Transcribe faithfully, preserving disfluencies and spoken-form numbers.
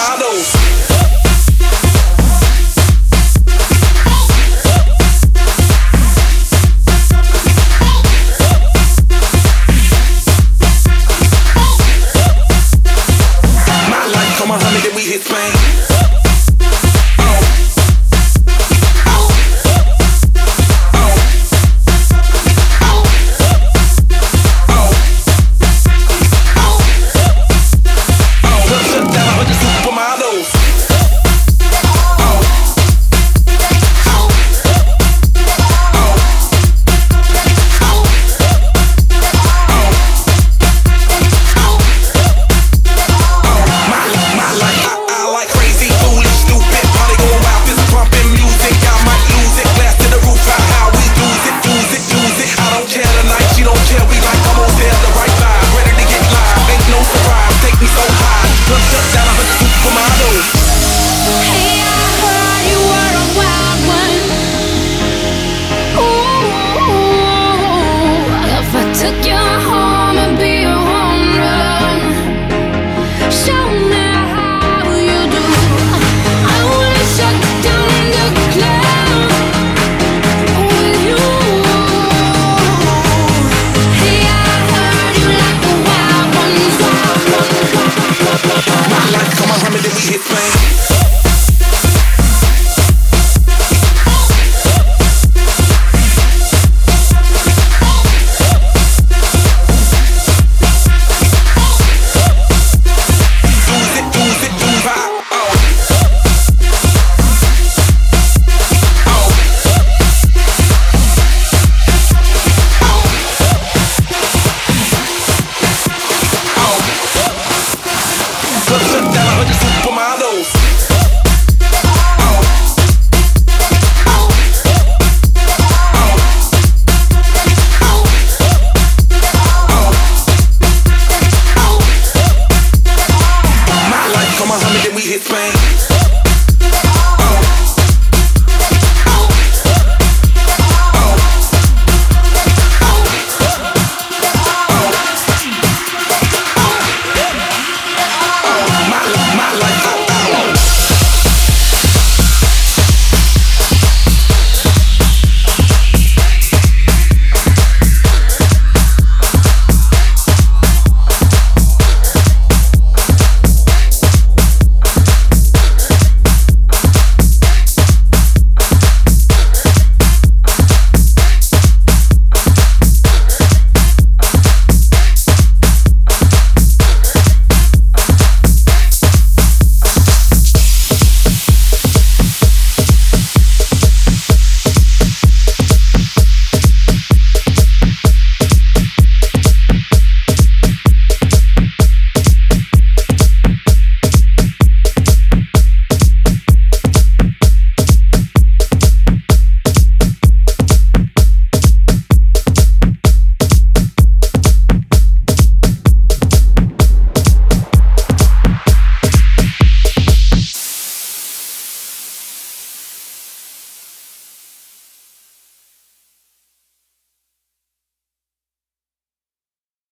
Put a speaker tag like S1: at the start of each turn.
S1: supermodels. Then we hit Spain. Oh. Oh. Oh. Oh. Oh. Oh. Oh. Shut down a hundred supermodels. Oh. Oh. Oh. Oh. Oh. Oh. My, my life.
S2: Took you home and be a home run. Show me how you do. I wanna shut down the club with you. Hey, I heard you like the wild ones, wild ones.
S1: My life, come on, Muhammad, then we hit Spain. Then we hit Spain.